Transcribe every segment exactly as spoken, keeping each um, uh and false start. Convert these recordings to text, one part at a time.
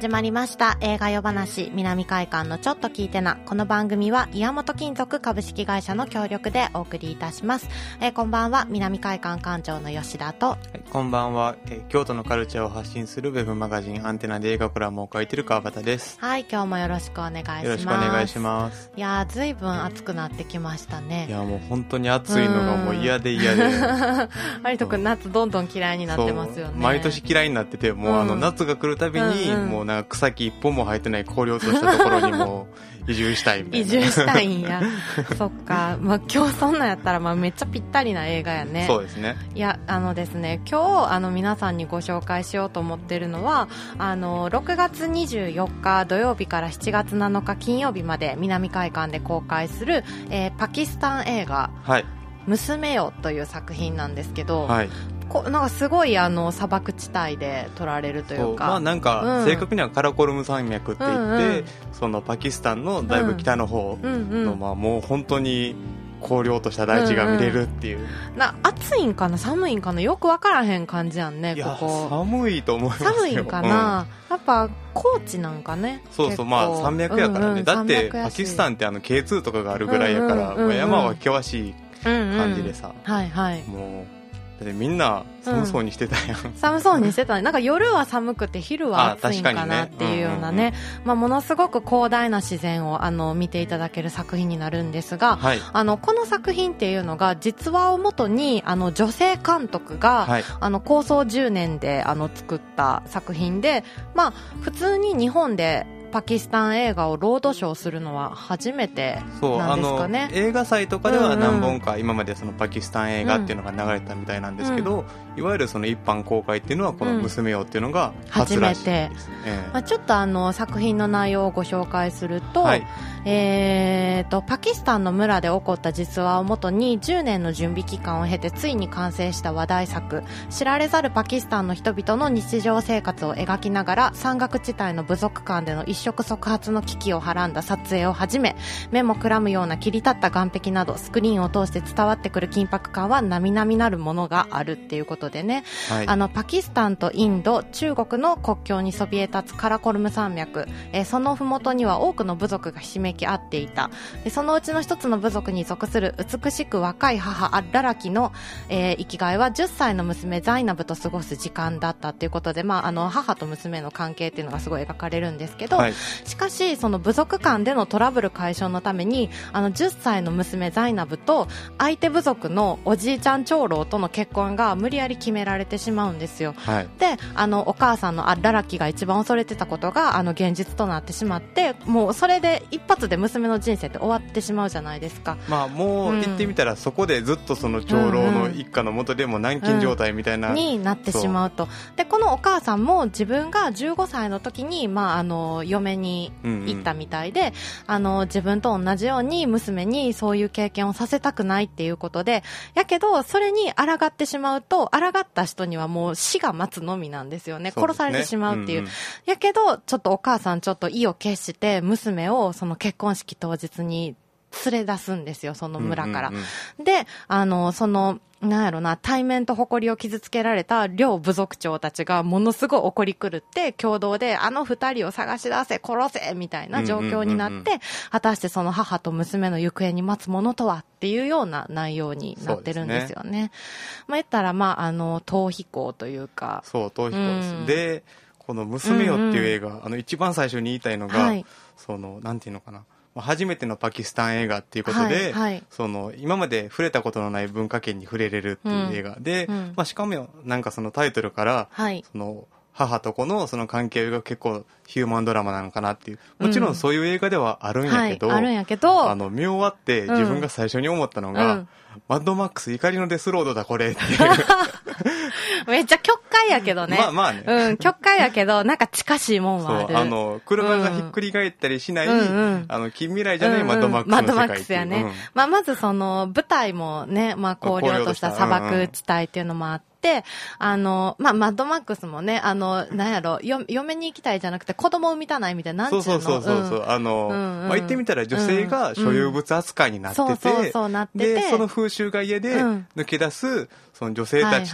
始まりました映画夜話南海館のちょっと聞いてな。この番組は岩本金属株式会社の協力でお送りいたします。えー、こんばんは、南海館館長の吉田と、はい、 こんばんは、えー、京都のカルチャーを発信するウェブマガジンアンテナで映画コラムを書いている川端です。 はい、今日もよろしくお願いします。 よろしくお願いします。 いやー、ずいぶん暑くなってきましたね。 いやもう本当に暑いのがもう嫌で嫌で有人くん夏どんどん嫌いになってますよね。 毎年嫌いになってて、もうあの夏が来るたびに、うんうん、もうなんか草木一本も生えてない荒涼としたところにも移住したいみたいな。 移住したいんやそっか、まあ、今日そんなんやったらまあめっちゃぴったりな映画やね。 そうですね。 いやあのですね、今日あの皆さんにご紹介しようと思ってるのは、あのろくがつにじゅうよっか土曜日からしちがつなのか金曜日まで南海館で公開する、えー、パキスタン映画、はい、娘よという作品なんですけど、はい、こなんかすごいあの砂漠地帯で撮られるというか、 まあ、なんか、うん、正確にはカラコルム山脈って言って、うんうん、そのパキスタンのだいぶ北の方の、うんうんうん、まあ、もう本当に荒涼とした大地が見れるっていう、うんうん、 な暑いんかな寒いんかなよく分からへん感じやんね。 いやここ寒いと思いますよ。 寒いんかな、うん、やっぱ高地なんかね。 そうそう、まあ山脈やからね、うんうん、だってパキスタンってあの ケーツー とかがあるぐらいやから、うんうんうんうん、山は険しい感じでさ、うんうん、はいはい、もうでみんな寒そうにしてたやん、うん、 寒そうにしてたね。なんか夜は寒くて昼は暑いんかなっていうようなね、まあ、ものすごく広大な自然をあの見ていただける作品になるんですが、はい、あのこの作品っていうのが実話をもとにあの女性監督が、はい、あの構想じゅうねんであの作った作品で、まあ、普通に日本でパキスタン映画をロードショーするのは初めてなんですかね。そう、あの映画祭とかでは何本か今までそのパキスタン映画っていうのが流れたみたいなんですけど、うん、いわゆるその一般公開っていうのはこの娘よっていうのが初らしいですね。 初めて、まあ、ちょっとあの作品の内容をご紹介すると、はい、えー、とパキスタンの村で起こった実話をもとにじゅうねんの準備期間を経てついに完成した話題作、知られざるパキスタンの人々の日常生活を描きながら山岳地帯の部族間での一触即発の危機をはらんだ撮影をはじめ、目もくらむような切り立った岸壁などスクリーンを通して伝わってくる緊迫感は並々なるものがあるっていうことでね、はい、あのパキスタンとインド、中国の国境にそびえ立つカラコルム山脈、えー、そのふもとには多くの部族がひしめき合っていた。でそのうちの一つの部族に属する美しく若い母アッララキの、えー、生きがいはじゅっさいの娘ザイナブと過ごす時間だったということで、まあ、あの母と娘の関係っていうのがすごい描かれるんですけど、はい、しかしその部族間でのトラブル解消のためにあのじゅっさいの娘ザイナブと相手部族のおじいちゃん長老との結婚が無理やり決められてしまうんですよ、はい、であのお母さんのアッララキが一番恐れてたことがあの現実となってしまって、もうそれで一発で娘の人生って終わってしまうじゃないですか。 まあもう言ってみたら、うん、そこでずっとその長老の一家の下でも軟禁状態みたいな、うんうん、 になってしまうと。でこのお母さんも自分がじゅうごさいの時に、まあ、あの嫁に行ったみたいで、うんうん、あの自分と同じように娘にそういう経験をさせたくないっていうことで、やけどそれに抗ってしまうと、抗った人にはもう死が待つのみなんですよね。殺されてしまうっていう、うんうん、やけどちょっとお母さんちょっと意を決して娘をその結婚式当日に連れ出すんですよ、その村から、うんうんうん、であのそのなんやろな、対面と誇りを傷つけられた両部族長たちがものすごい怒り狂って共同であの二人を探し出せ殺せみたいな状況になって、うんうんうんうん、果たしてその母と娘の行方に待つものとはっていうような内容になってるんですよ ね, ねまあ言ったら、まあ、あの逃避行というか、 そう逃避行です、うん、でこの娘よっていう映画、うんうん、あの一番最初に言いたいのが、はい、そのなんていうのかな、初めてのパキスタン映画っていうことで、はいはい、その今まで触れたことのない文化圏に触れれるっていう映画、うん、で、うんまあ、しかもなんかそのタイトルから、はい、その母と子のその関係が結構ヒューマンドラマなのかなっていう、もちろんそういう映画ではあるんやけど、 うんはい、あるんやけどあの見終わって自分が最初に思ったのが、うん、マッドマックス怒りのデスロードだこれっていうめっちゃ極快やけどね。 まあまあね。 うん、極快やけど、なんか近しいもんはある。 そう、あの、車がひっくり返ったりしない、うんうんうん、あの、近未来じゃない、うんうん、マッドマックスの世界っていう。マッドマックスやね。うん、まあまずその、舞台もね、まあ荒涼とした砂漠地帯っていうのもあって、で、あの、まあ、マッドマックスもね、あの、なんやろ、よ、嫁に行きたいじゃなくて子供産みたないみたいな、なんちゅうの。そうそうそうそう、うん、あの、 うんうん、まあ、言ってみたら女性が所有物扱いになってて、 うんうん、そうそうそうなってて、 で、その風習が家で抜け出す、その女性たちと添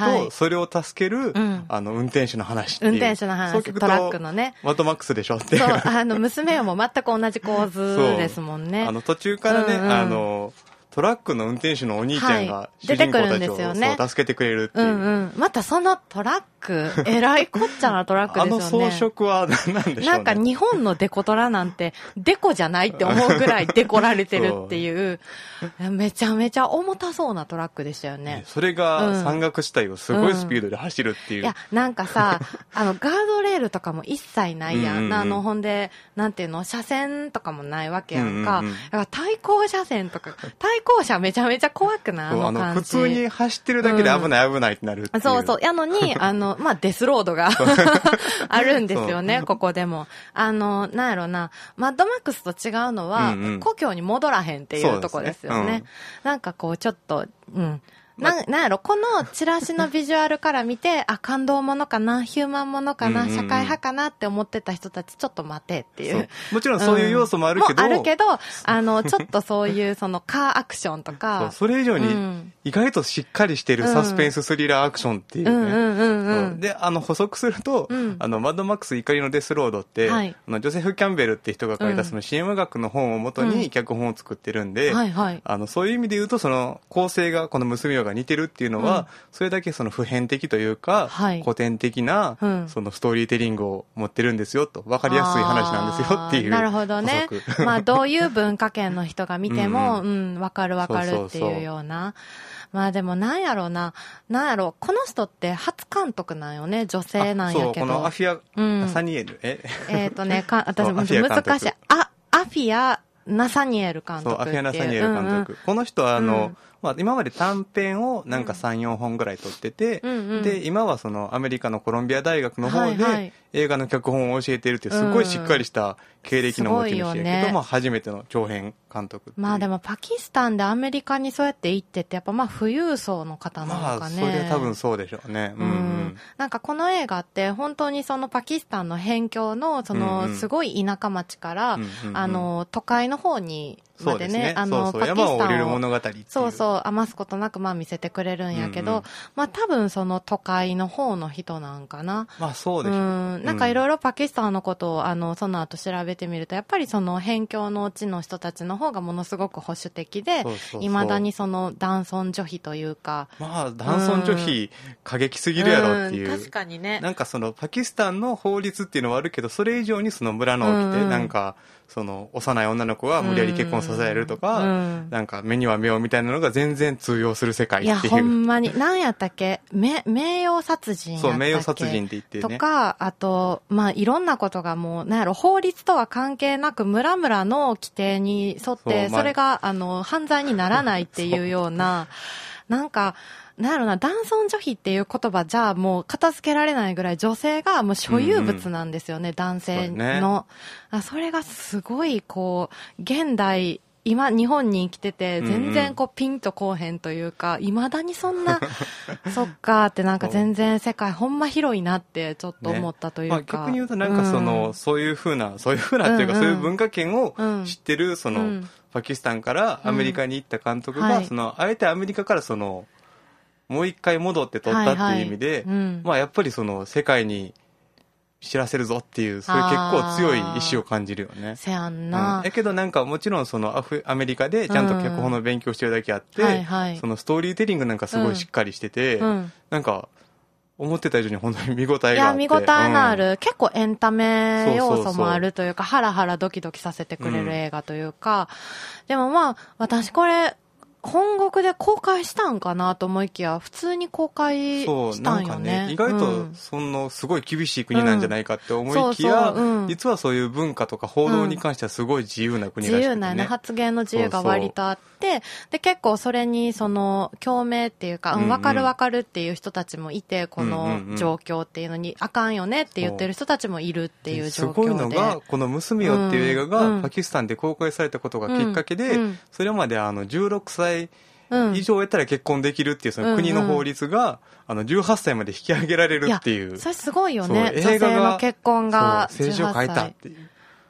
それを助ける、うん、あの運転手の話っていう。 運転手の話、トラックのね。 マッドマックスでしょっていう。 そう、あの娘も全く同じ構図ですもんね。 あの途中からね、うんうん、あのトラックの運転手のお兄ちゃんが主人公たちを、はいね、そう助けてくれるっていう、うんうん、 またそのトラックえらいこっちゃなトラックですよね。 あの装飾は何なんでしょうね。 なんか日本のデコトラなんてデコじゃないって思うぐらいデコられてるっていうめちゃめちゃ重たそうなトラックでしたよね。 それが山岳地帯をすごいスピードで走るっていう、うん、 いやなんかさあのガードレールとかも一切ないやん、うんうんうん、あのほんでなんていうの車線とかもないわけやんか、うんうんうん、だから対向車線とか対向車めちゃめちゃ怖くないあの感じ。あの普通に走ってるだけで危ない危ないってなるっていう、うん、 そうそうやのにあのまあデスロードがあるんですよねここでも。あのなんやろなマッドマックスと違うのは、うんうん、故郷に戻らへんっていうとこですよね。ね、うん、なんかこうちょっとうんな, なんやろこのチラシのビジュアルから見てあ感動ものかなヒューマンものかな、うんうんうん、社会派かなって思ってた人たちちょっと待てっていう。 もちろんそういう要素もあるけど、 うん、もあるけどあのちょっとそういうそのカーアクションとかそ, それ以上に意外としっかりしてるサスペンススリラーアクションっていうね、うんうんうんうん、であの補足すると、うん、あのマッドマックス怒りのデスロードって、はい、あのジョセフ・キャンベルって人が書いたその シーエム 学の本をもとに脚本を作ってるんで、うんはいはい、あのそういう意味で言うとその構成がこの娘よが似てるっていうのは、うん、それだけその普遍的というか、はい、古典的な、うん、そのストーリーテリングを持ってるんですよと分かりやすい話なんですよっていう。 なるほどね。まあどういう文化圏の人が見ても、うん、うん、分かる分かるっていうような。まあでもなんやろうな、なんやろう、この人って初監督なんよね、女性なんやけど。そう、 このアフィア、うん、ナサニエル、ええっ、ー、とね、か私も難しい。あ、アフィア、ナサニエル監督っていう。そう、 アフィア・ナサニエル監督。うんうん、この人はあの、うんまあ、今まで短編をなんかさん、よんほんぐらい撮ってて、うんうん、で今はそのアメリカのコロンビア大学の方で映画の脚本を教えているっていうすごいしっかりした経歴の持ち主やけど、ねまあ、初めての長編監督っていう。 まあでもパキスタンでアメリカにそうやって行ってってやっぱまあ富裕層の方なのかね。 まあそれは多分そうでしょうね、うんうん、 なんかこの映画って本当にそのパキスタンの辺境のそのすごい田舎町から、うんうん、あの都会の方にまで ね, ねあのそうそう山を降りる物語っていうそうそう余すことなくまあ見せてくれるんやけど、うんうん、まあ多分その都会の方の人なんかな。 まあそうでしょう、うん、 なんかいろいろパキスタンのことをあのその後調べてみるとやっぱりその辺境の地の人たちの方がものすごく保守的でいまだにその男尊女卑というかまあ男尊女卑、うん、過激すぎるやろっていう、 うん、確かにね。 なんかそのパキスタンの法律っていうのはあるけどそれ以上にその村の起きて、うん、なんかその幼い女の子は無理やり結婚させられるとか、うん、なんか目には目をみたいなのが全然通用する世界っていう。いやほんまに何やったっけめ名誉殺人やったっけ。 そう名誉殺人って言ってね。 とかあとまあいろんなことがもうなんやろ法律とは関係なく村々の規定に沿ってそれがあの犯罪にならないっていうようななんか。なんやろな、男尊女卑っていう言葉じゃもう片付けられないぐらい女性がもう所有物なんですよね、うんうん、男性の。そ, ね、それがすごいこう、現代、今日本に生きてて全然こうピンとこうへんというか、いまだにそんな、そっかってなんか全然世界ほんま広いなってちょっと思ったというか。ねまあ、逆に言うとなんかその、うん、そういうふうな、そういうふうなっていうか、うんうん、そういう文化圏を知ってるその、うん、パキスタンからアメリカに行った監督が、うんはい、その、あえてアメリカからその、もう一回戻って撮ったっていう意味で、はいはいうん、まあやっぱりその世界に知らせるぞっていう、そういう結構強い意志を感じるよね。 せやんな。 うん。だけどなんかもちろんそのアフアメリカでちゃんと脚本の勉強してるだけあって、うんはいはい、そのストーリーテリングなんかすごいしっかりしてて、うん、なんか思ってた以上に本当に見応えがあって。いや、 見応えのある、うん、結構エンタメ要素もあるというか、ハラハラドキドキさせてくれる映画というか、うん、でもまあ、私これ、本国で公開したんかなと思いきや普通に公開したんよね。そうなんかね意外とそのすごい厳しい国なんじゃないかって思いきや、うんそうそう、うん、実はそういう文化とか報道に関してはすごい自由な国らしくて、ね、 自由なね発言の自由が割とあってそうそうで結構それにその共鳴っていうか、うんうん、分かる分かるっていう人たちもいてこの状況っていうのに、うんうんうん、あかんよねって言ってる人たちもいるっていう状況で、すごいのがこの娘よっていう映画がパキスタンで公開されたことがきっかけで、うんうん、それまであのじゅうろくさい以上やったら結婚できるっていうその国の法律が、うんうん、あのじゅうはっさいまで引き上げられるっていう。 いやそれすごいよね。女性の結婚が政治を変えたっていう。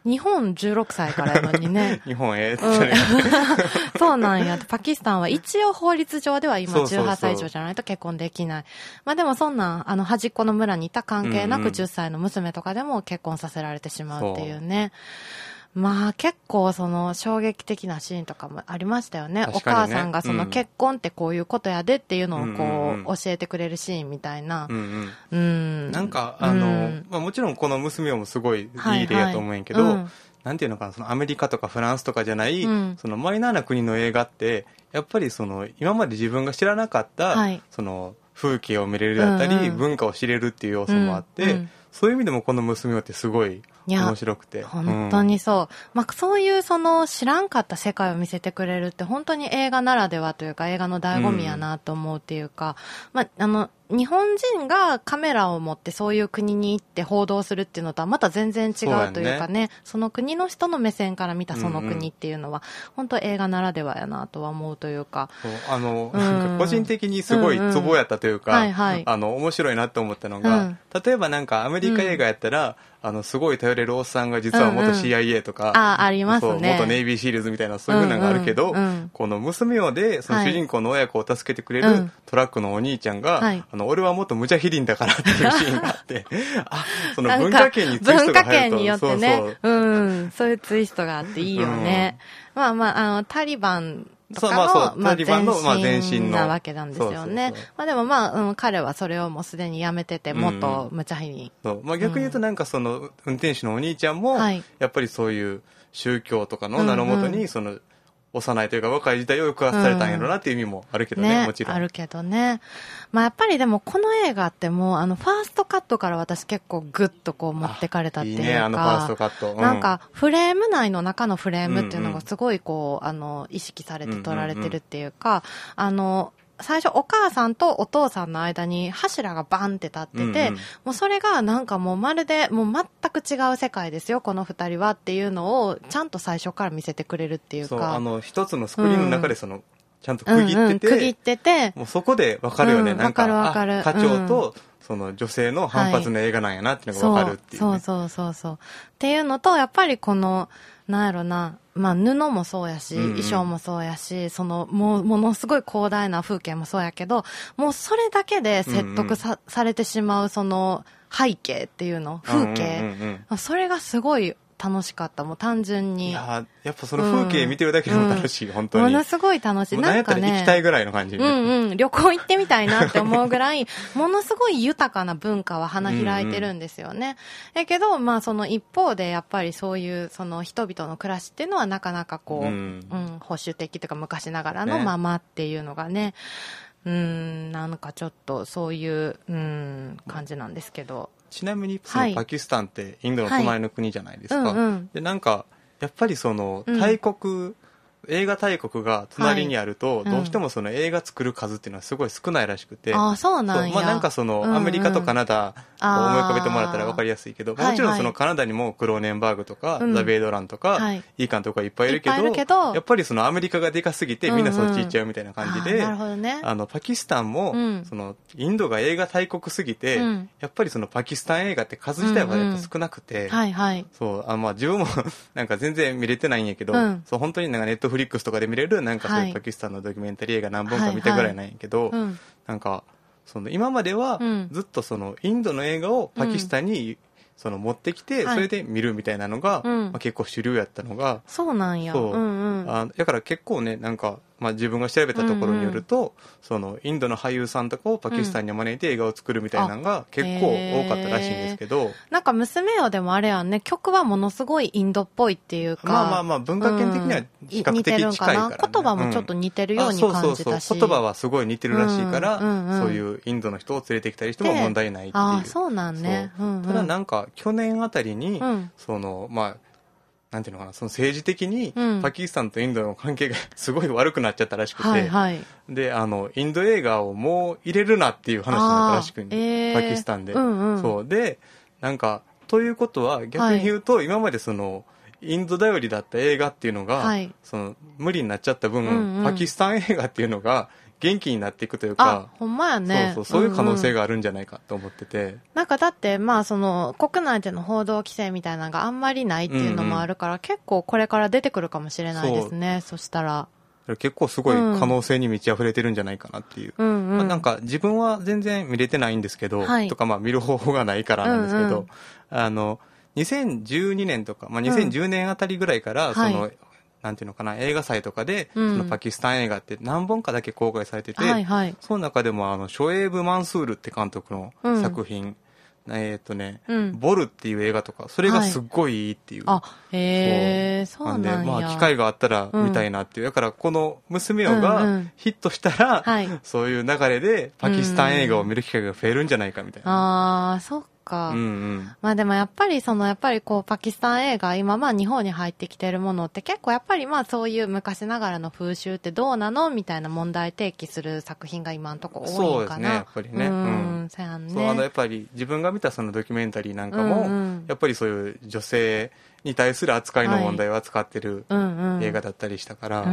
日本じゅうろくさいからやのにね。 日本ええって言ってね、 うん、そうなんや。パキスタンは一応法律上では今じゅうはっさい以上じゃないと結婚できない。まあでもそんな、あの端っこの村にいた関係なくじゅっさいの娘とかでも結婚させられてしまうっていうね。まあ結構その衝撃的なシーンとかもありましたよね。お母さんがその結婚ってこういうことやでっていうのをこう教えてくれるシーンみたいな。 うんうん。 うん、 なんかあの、うん、まあもちろんこの娘もすごいいい例やと思うんやけど、はいはい、うん、なんていうのかな、そのアメリカとかフランスとかじゃない、うん、そのマイナーな国の映画ってやっぱりその今まで自分が知らなかった、はい、その風景を見れるだったり、うんうん、文化を知れるっていう要素もあって、うんうん、そういう意味でもこの娘ってすごい面白くて。 本当にそう。まあ、そういうその知らんかった世界を見せてくれるって本当に映画ならではというか映画の醍醐味やなと思うっていうか、うん、まあ、あの、日本人がカメラを持ってそういう国に行って報道するっていうのとはまた全然違うというか ね, ねその国の人の目線から見たその国っていうのは、うんうん、本当映画ならではやなとは思うというか、 そうあの、うん、なんか個人的にすごいツボやったというか、うんうんはいはい、あの面白いなと思ったのが、うん、例えばなんかアメリカ映画やったら、うん、あのすごい頼れるおっさんが実は元 シーアイエー とか、うんうん、 あ, ありますね、 元ネイビーシールズみたいなそういう風なのがあるけど、うんうん、この娘をでその主人公の親子を助けてくれるトラックのお兄ちゃんが、はい、あの俺は元ムチャヒリンだからっていうシーンがあってあその文化圏にツイストが入ると文化圏によってねそうそう、うん、そういうツイストがあっていいよね、うん、まあまああのタリバンとかの、まあそうまあ、前身なわけなんですよね。まあでもまあ、うん、彼はそれをもうすでにやめてて、もっと無茶ひに。 そう。まあ逆に言うとなんかその、運転手のお兄ちゃんも、はい、やっぱりそういう宗教とかの名のもとに、その、幼いというか若い時代を抑圧されたんやろうなっていう意味もあるけどね、うん、ねもちろん。 あるけどね。まあやっぱりでもこの映画ってもうあのファーストカットから私結構グッとこう持ってかれたっていうか。いいね、 あのファーストカット。うん、 なんかフレーム内の中のフレームっていうのがすごいこう、あの意識されて撮られてるっていうか、あの、最初お母さんとお父さんの間に柱がバンって立ってて、うんうん、もうそれがなんかもうまるでもう全く違う世界ですよこの二人はっていうのをちゃんと最初から見せてくれるっていうか、そうあの一つのスクリーンの中でその、うん、ちゃんと区切ってて、うんうん、 区切っててもうそこで分かるよね、うん、なんか分かる分かる課長と、うんその女性の反発の映画なんやなっていうのが分かるっていう、ねはい、そうそうそうそうっていうのとやっぱりこのなんやろなまあ布もそうやし、うんうん、衣装もそうやしそのもうものすごい広大な風景もそうやけどもうそれだけで説得 さ,、うんうん、されてしまうその背景っていうの風景、うんうんうん、それがすごい楽しかったもう単純にいややっぱその風景見てるだけでも楽しい、うん、本当にものすごい楽しいなんかね行きたいぐらいの感じ、 うんうん、旅行行ってみたいなって思うぐらいものすごい豊かな文化は花開いてるんですよねだけどまあその一方でやっぱりそういうその人々の暮らしっていうのはなかなかこう、うんうん、保守的というか昔ながらのままっていうのがねうーんなんかちょっとそういううん感じなんですけどちなみにそのパキスタンってインドの隣の国じゃないですか、はいうんうん、でなんかやっぱりその大国、うん映画大国が隣にあると、はいうん、どうしてもその映画作る数っていうのはすごい少ないらしくてあそうなんやまあ、なんかその、うんうん、アメリカとカナダを思い浮かべてもらったら分かりやすいけどもちろんそのカナダにもクローネンバーグとか、はいはい、ザ・ベイドランとか、うん、いい監督がいっぱいいるけ ど, いっぱいいるけどやっぱりそのアメリカがでかすぎてみんなそっち行っちゃうみたいな感じで、うんうん、あなるほどね、あのパキスタンも、うん、そのインドが映画大国すぎて、うん、やっぱりそのパキスタン映画って数自体はやっぱ少なくて、うんうんはいはい、そうあまあ自分もなんか全然見れてないんやけど、うん、そう本当になんかネットフリックスとかで見れるなんかそういうパキスタンのドキュメンタリー映画何本か見たぐらいなんやけど、はいはいうん、なんかその今まではずっとそのインドの映画をパキスタンにその持ってきてそれで見るみたいなのが、はいまあ、結構主流やったのがそうなんやそう、 うんうん、 あだから結構ねなんかまあ、自分が調べたところによると、うんうん、そのインドの俳優さんとかをパキスタンに招いて映画を作るみたいなのが結構多かったらしいんですけど、うん、 なんか娘よでもあれやんね曲はものすごいインドっぽいっていうかまあまあまあ文化圏的には比較的近いから、ねうん、 言葉もちょっと似てるように感じたし、うん、そうそうそう言葉はすごい似てるらしいから、うんうんうん、そういうインドの人を連れてきたりしても問題ないっていうあそうなんね、うんうん、 ただなんか去年あたりに、うん、そのまあなんていうのかなその政治的にパキスタンとインドの関係がすごい悪くなっちゃったらしくて、はいはい、であのインド映画をもう入れるなっていう話になったらしく、えー、パキスタンで、うんうん、そうでなんかということは逆に言うと、はい、今までそのインド頼りだった映画っていうのが、はい、その無理になっちゃった分、うんうん、パキスタン映画っていうのが元気になっていくというか、 あ、ほんまやね。 そうそう、そういう可能性があるんじゃないかと思ってて。うんうん、 なんかだって、まあその、国内での報道規制みたいなのがあんまりないっていうのもあるから、うんうん、結構これから出てくるかもしれないですね、そ, そしたら。 結構すごい可能性に満ち溢れてるんじゃないかなっていう。うんうん、まあ、なんか自分は全然見れてないんですけど、はい、とかまあ見る方法がないからなんですけど、うんうん、あの、にせんじゅうにねんとか、まあ、にせんじゅうねんあたりぐらいから、うん、その、はい、なんていうのかな、映画祭とかで、うん、そのパキスタン映画って何本かだけ公開されてて、はいはい、その中でもあの、ショエーブ・マンスールって監督の作品、うん、えーっとね、うん、ボルっていう映画とか、それがすっごいいいっていう。 はい、あ、へえ、そうなんや。なんで、 まあ、機会があったら見たいなっていう。うん、だから、この娘をがヒットしたら、うんうん、そういう流れでパキスタン映画を見る機会が増えるんじゃないかみたいな。 うん、ああ、そっか。か、うんうん、まあでもやっぱりそのやっぱりこうパキスタン映画今まあ日本に入ってきてるものって結構やっぱりまあそういう昔ながらの風習ってどうなのみたいな問題提起する作品が今のところ多いかな。 そうですね、やっぱりね。うん、そうやんね。そう、あのやっぱり自分が見たそのドキュメンタリーなんかも、うんうん、やっぱりそういう女性に対する扱いの問題を扱ってる映画だったりしたから、はい、うん、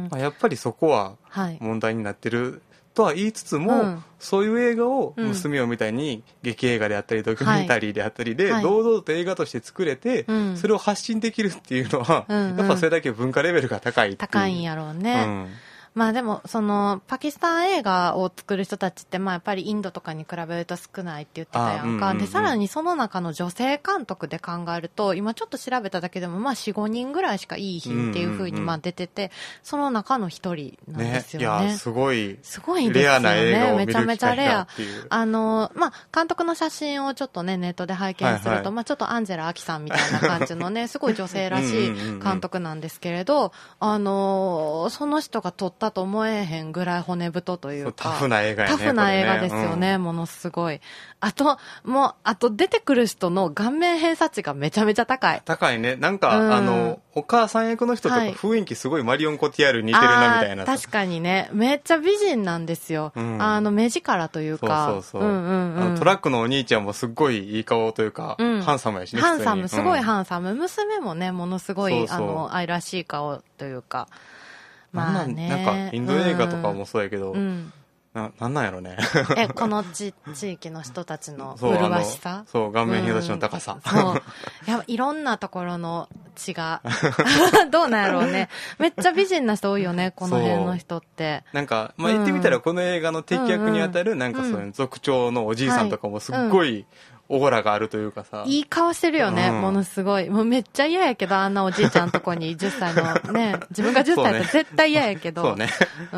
まあ、やっぱりそこは問題になってるとは言いつつも、うん、そういう映画を娘をみたいに劇映画であったりドキュメンタリーであったりで、はい、堂々と映画として作れて、はい、それを発信できるっていうのは、うんうん、やっぱそれだけ文化レベルが高いっていう。 高いんやろうね。うん、まあでもそのパキスタン映画を作る人たちってまあやっぱりインドとかに比べると少ないって言ってたやんか、うんうんうん、でさらにその中の女性監督で考えると今ちょっと調べただけでもまあ よん、ごにんぐらいしかいい品っていう風にまあ出てて、うんうんうん、その中の一人なんですよね。 ね、いやすごいすごいですよね、 レアな映画を見る機会がっていう。 めちゃめちゃレア。あのまあ監督の写真をちょっとねネットで拝見すると、はいはい、まあちょっとアンジェラ・アキさんみたいな感じのねすごい女性らしい監督なんですけれど、うんうんうん、あのその人が撮ったと思えへんぐらい骨太というかタフな映画やね。 タフな映画ですよね、うん、ものすごい。あともうあと出てくる人の顔面偏差値がめちゃめちゃ高い高いね。なんか、うん、あのお母さん役の人とか雰囲気すごいマリオン・コティアール似てるなみたいな。 確かにね、めっちゃ美人なんですよ、うん、あの目力というか。 そうそうそう、うんうんうん、あのトラックのお兄ちゃんもすっごいいい顔というか、うん、ハンサムやしね。 ハンサム、すごいハンサム、うん、娘もねものすごいそうそう、あの愛らしい顔というか。 まあね、なんかインド映画とかもそうやけど、うん、な, なんなんやろねえこの地域の人たちの麗しさ、 そう顔面偏差値の高さ、 うん、そうやっぱいろんなところの血がどうなんやろうね。めっちゃ美人な人多いよねこの辺の人って。 なんか、まあ、言ってみたらこの映画の敵役にあたるなんかそういう族長のおじいさんとかもすっごい、はい、うん、オーラがあるというかさ、 いい顔してるよね、うん、ものすごい。もうめっちゃ嫌やけど、あんなおじいちゃんとこにじゅっさいのね、自分がじゅっさいだと絶対嫌やけど、 そうね、 うん、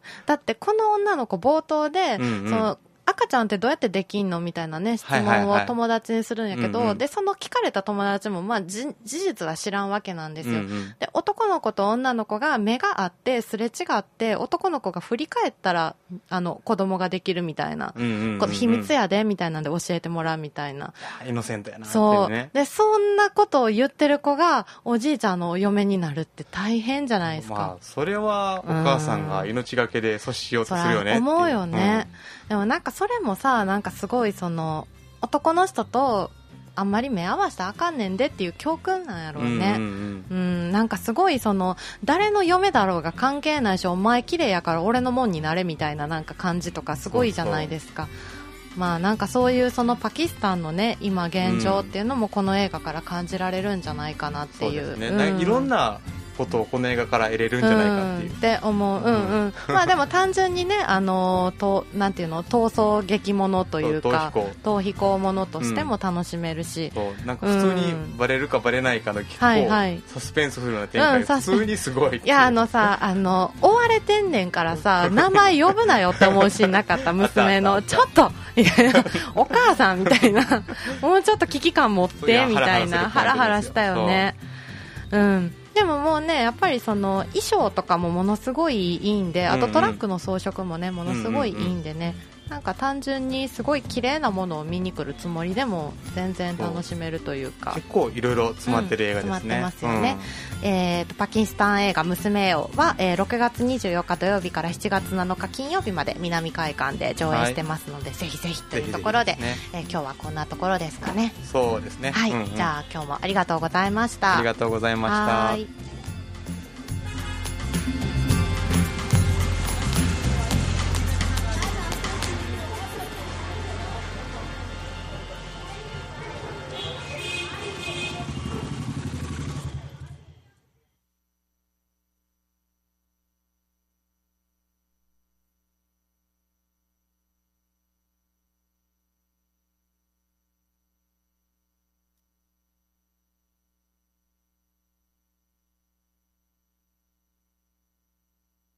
だってこの女の子冒頭で、うんうん、その赤ちゃんってどうやってできんのみたいなね質問を友達にするんやけど、はいはいはい、でその聞かれた友達もまあじ事実は知らんわけなんですよ、うんうん、で男の子と女の子が目が合ってすれ違って男の子が振り返ったらあの子供ができるみたいな、うんうんうんうん、秘密やでみたいなんで教えてもらうみたいな。 イノセントやなって、ね、 そうでそんなことを言ってる子がおじいちゃんのお嫁になるって大変じゃないですか。 まあそれはお母さんが命がけで阻止しようとするよねっていう、 思うよね、うん、でもなんかそれもさ、なんかすごいその男の人とあんまり目合わせたらあかんねんでっていう教訓なんやろうね、うんうんうんうん、なんかすごいその誰の嫁だろうが関係ないしお前綺麗やから俺のもんになれみたいななんか感じとかすごいじゃないですか。そうそう、まあなんかそういうそのパキスタンのね今現状っていうのもこの映画から感じられるんじゃないかなっていう、 そうですね、うん、いろんなことをこの映画から得れるんじゃないかっていう、うん、 って思う、うんうん、まあでも単純にねあのとなんていうの逃走劇ものというか逃避行ものとしても楽しめるし、 うん、そうなんか普通にバレるかバレないかの結構、はいはい、サスペンスフルな展開、うん、普通にすごい。 いやあのさあの追われてんねんからさ名前呼ぶなよって思うシーンなかった娘のちょっといやお母さんみたいなもうちょっと危機感持ってみたいなハラハラしたよね。うん、でももうねやっぱりその衣装とかもものすごいいいんで、あとトラックの装飾もねものすごいいいんでね、なんか単純にすごい綺麗なものを見に来るつもりでも全然楽しめるというか、 結構いろいろ詰まってる映画ですね、うん、 詰まってますよね、うん、えー、とパキスタン映画娘よは、えー、ろくがつにじゅうよっか土曜日からしちがつなのか金曜日まで南海館で上映してますので、はい、ぜひぜひというところで、ぜひぜひですね、えー、今日はこんなところですかね。 そうですね、 はい、 うんうん、 じゃあ今日もありがとうございました。 ありがとうございました。はい。